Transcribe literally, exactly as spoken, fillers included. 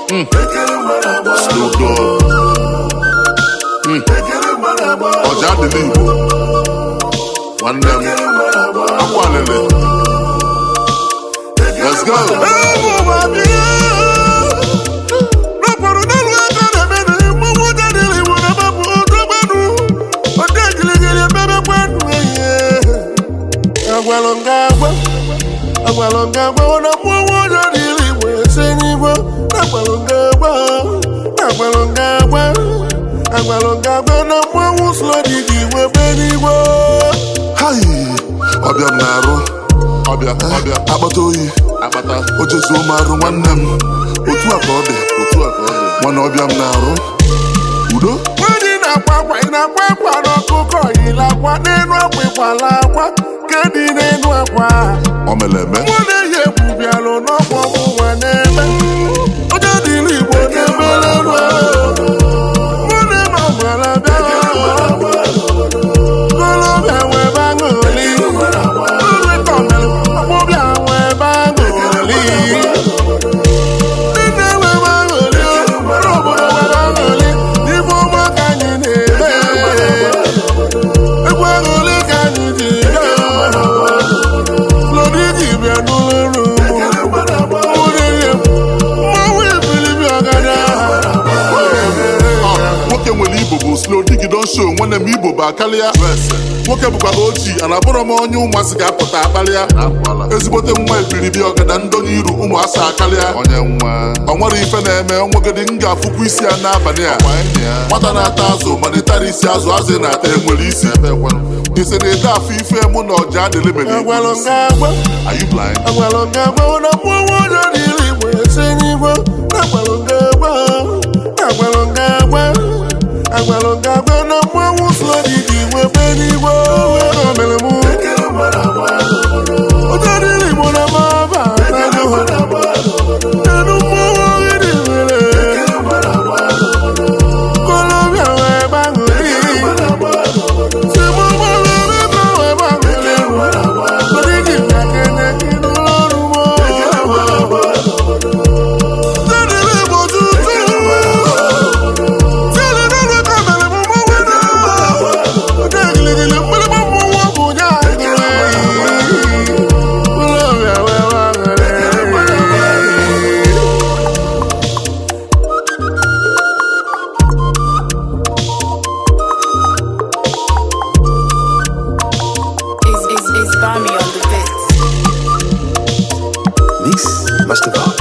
Snoop Dogg, ọjà adịla Igbo, nwanne m, akwa alele. Let's go. Agwalongagwa, agwalongagwa, wana mwawoja dili mwesenigwa. Agwalongagwa, agwalongagwa, agwalongagwa, na mwawuslo digi webenigwa. Hai, ọbịa m na-arụ, ọbịa, ọbịa, akpata oyi, akpata, ojezu ụmụarụ nwanne m, otu a ka ọ dị, otu a ka ọ dị, nwanne ọbịa m na-arụ, udo. Nwanyị na-akwa akwa, ị na-akwa akwa n'ọkụkọ, yila akwa n'elu akwa, ịkwala akwa. Kedị n'elu akwa o mere eme nwa na-eyi egwu bịalụ n'ọkwa ọmụnwa n'ebe onye dịrị Igbo n'ebe n'elu nwa na-eme ọgbara bịa kolobịa nwee ebe aṅụli nrịtọmelụ ọgbọbịa nwee ebe aṅụli ndị na-enwe ebe aṅụli ọrụ obodo nwere aṅụli n'ife ọma ka anyị na-eme egwu aṅụli ka anyị ji nwoke nwere Igbo bụ slow digi don show nwanne m Igbo bụ akarịa nwoke bụkwa oji ana bụrụ m onye ụmụasị ga-apụta akparịa ezigbote nwa ebiribi ọgada ndonye iru ụmụ asa akarịa onye nwa ọ nwere ife na-eme onwegodi m ga-afụkwa isi ya n'abalị a nwata na-ata azụ mana ịtara isi azụ azụ na-ata enwere isi ise na-ede afọ ife mụ na ọja adịle mere Are you blind? Agwalongagwa na mmanwụ slow digi webenigwa omere mụ oje dịrị Igbo na maba enu mmanwụ ịdị nwere kolobịa wee ebe aṅụli si mmanwụ ebe ebe wee ebe aṅụli odigi bịa kene gị n'ọrụ mụ Mix Master Vibe.